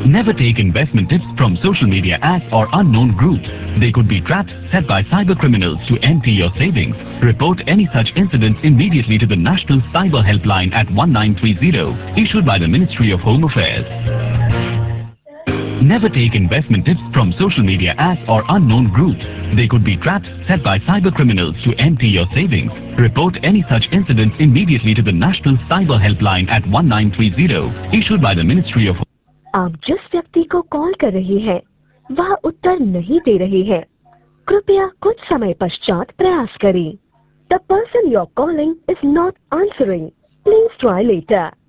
Never take investment tips from social media ads or unknown groups. They could be traps set by cyber criminals to empty your savings. Report any such incidents immediately to the National Cyber Helpline at 1930, issued by the Ministry of Home Affairs. Never take investment tips from social media ads or unknown groups. They could be traps set by cyber criminals to empty your savings. Report any such incidents immediately to the National Cyber Helpline at 1930, issued by the Ministry of. आप जिस व्यक्ति को call कर रही हैं, वह उत्तर नहीं दे रही है। कृपया कुछ समय पश्चात प्रयास करें। The person you're calling is not answering. Please try later.